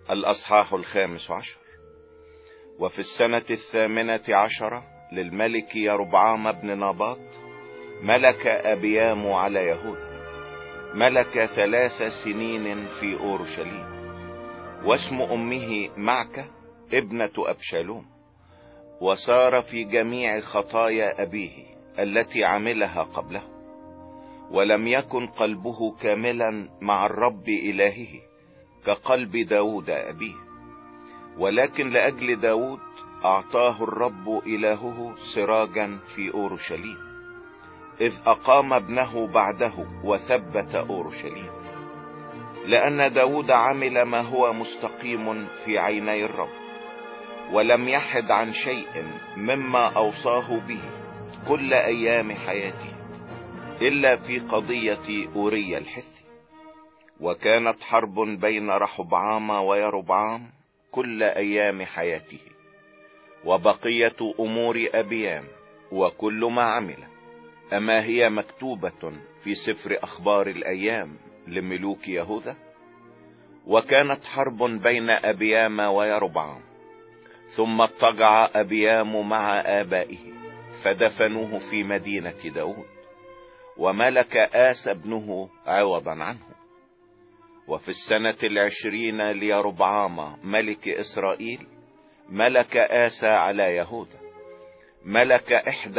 الأصحاح 15. وفي السنة 18 للملك يربعام بن نباط ملك أبيام على يهوذا، ملك 3 سنين في أورشليم، واسم أمه معكة ابنة أبشالوم، وسار في جميع خطايا أبيه التي عملها قبله، ولم يكن قلبه كاملا مع الرب إلهه كقلب داود أبيه، ولكن لأجل داود أعطاه الرب إلهه سراجا في أورشليم، إذ أقام ابنه بعده وثبت أورشليم، لأن داود عمل ما هو مستقيم في عيني الرب، ولم يحد عن شيء مما أوصاه به كل أيام حياته إلا في قضية أوريا الحثي. وكانت حرب بين رحبعام ويربعام كل أيام حياته، وبقية أمور أبيام وكل ما عمل أما هي مكتوبة في سفر أخبار الأيام لملوك يهوذا؟ وكانت حرب بين أبيام ويربعام، ثم اضطجع أبيام مع آبائه فدفنوه في مدينة داود، وملك آسى ابنه عوضا عنه. وفي السنة 20 ليربعام ملك إسرائيل ملك آسى على يهوذا، ملك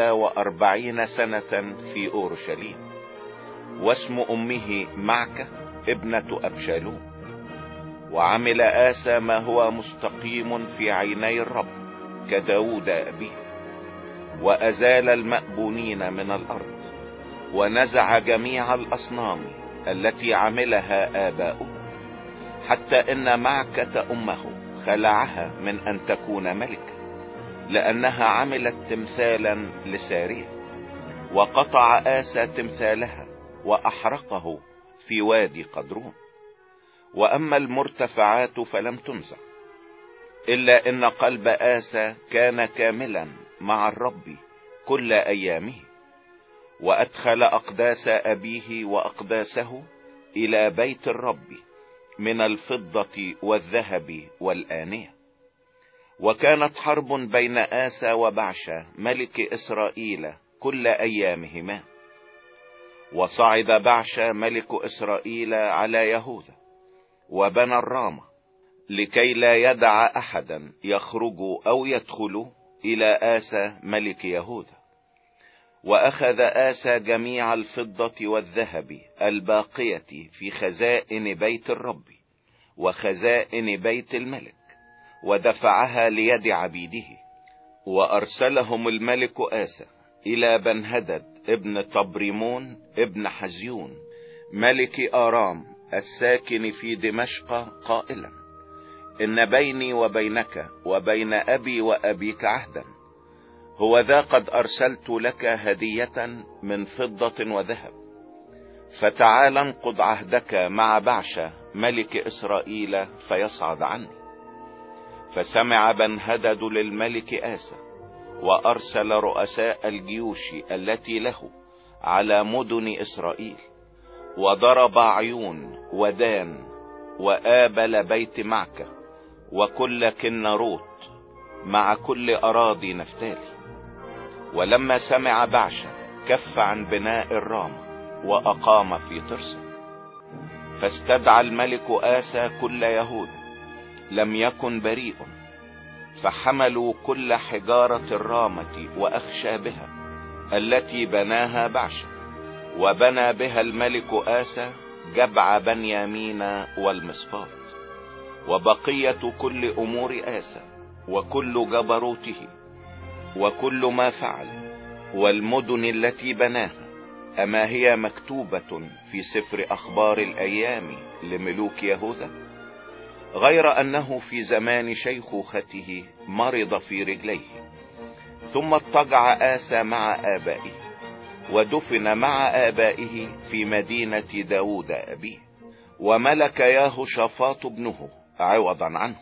41 سنة في أورشليم، واسم أمه معكة ابنة أبشالوم. وعمل آسى ما هو مستقيم في عيني الرب كداود أبيه، وأزال المأبونين من الأرض، ونزع جميع الأصنام التي عملها آباؤه، حتى إن معكة أمه خلعها من أن تكون ملكة، لأنها عملت تمثالا لسارية، وقطع آسى تمثالها وأحرقه في وادي قدرون. وأما المرتفعات فلم تنزع، إلا إن قلب آسى كان كاملا مع الرب كل أيامه، وأدخل أقداس أبيه وأقداسه إلى بيت الرب من الفضة والذهب والآنية. وكانت حرب بين آسى وبعشة ملك إسرائيل كل أيامهما، وصعد بعشة ملك إسرائيل على يهوذا وبنى الرامة، لكي لا يدع أحدا يخرج أو يدخل إلى آسى ملك يهوذا. وأخذ آسى جميع الفضة والذهب الباقية في خزائن بيت الرب وخزائن بيت الملك، ودفعها ليد عبيده. وأرسلهم الملك آسى إلى بنهدد ابن طبريمون ابن حزيون ملك آرام الساكن في دمشق قائلا: إن بيني وبينك وبين أبي وأبيك عهدا، هو ذا قد أرسلت لك هدية من فضة وذهب، فتعال انقض عهدك مع بعشة ملك إسرائيل فيصعد عني. فسمع بنهدد للملك آسى، وأرسل رؤساء الجيوش التي له على مدن إسرائيل، وضرب عيون ودان وآبل بيت معكة وكل كنروت مع كل أراضي نفتالي. ولما سمع بعشة كف عن بناء الرامة وأقام في ترسا. فاستدعى الملك آسى كل يهوذا، لم يكن بريء، فحملوا كل حجارة الرامة وأخشابها التي بناها بعشة، وبنى بها الملك آسى جبع بنيامين والمصفات، وبقية كل أمور آسى وكل جبروته وكل ما فعل والمدن التي بناها أما هي مكتوبة في سفر أخبار الأيام لملوك يهوذا؟ غير أنه في زمان شيخوخته مرض في رجليه، ثم اضطجع آسى مع آبائه ودفن مع آبائه في مدينة داود أبيه، وملك يهوشافاط ابنه عوضا عنه.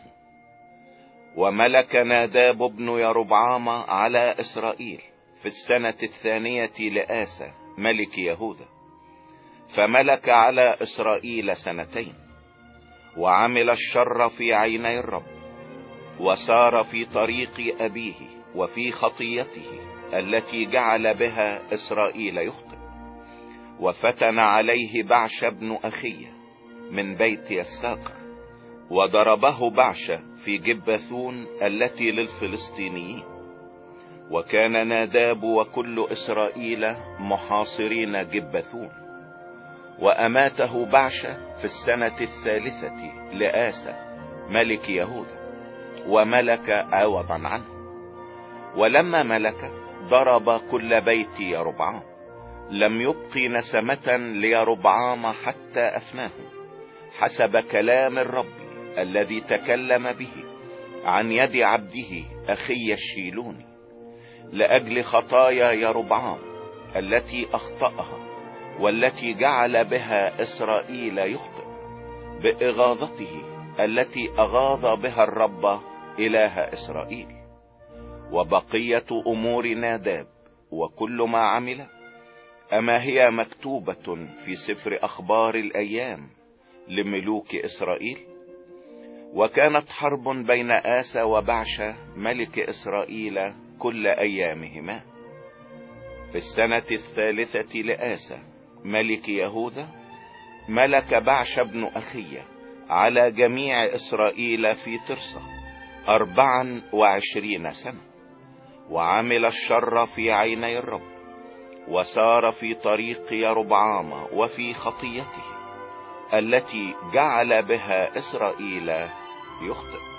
وملك ناداب بن يربعام على إسرائيل في السنة 2 لآسى ملك يهوذا، فملك على إسرائيل 2 سنين. وعمل الشر في عيني الرب، وسار في طريق أبيه وفي خطيته التي جعل بها إسرائيل يخطئ. وفتن عليه بعش بن أخيه من بيت يساقر، وضربه بعش في جبثون التي للفلسطينيين. وكان ناداب وكل إسرائيل محاصرين جبثون. وأماته بعش في السنة 3 لآسى ملك يهوذا، وملك عوضا عنه. ولما ملك ضرب كل بيت يربعام، لم يبق نسمة ليربعام حتى أفناهم، حسب كلام الرب الذي تكلم به عن يد عبده أخي الشيلوني، لأجل خطايا يربعام التي أخطأها والتي جعل بها إسرائيل يخطئ، بإغاظته التي أغاظ بها الرب إله إسرائيل. وبقية أمور ناداب وكل ما عمل، أما هي مكتوبة في سفر أخبار الأيام لملوك إسرائيل؟ وكانت حرب بين آسى وبعش ملك إسرائيل كل أيامهما. في السنة 3 لآسى ملك يهوذا، ملك بعش بن أخيه على جميع إسرائيل في ترسة 24 سنة. وعمل الشر في عيني الرب، وسار في طريق يربعام وفي خطيته التي جعل بها إسرائيل يخطئ.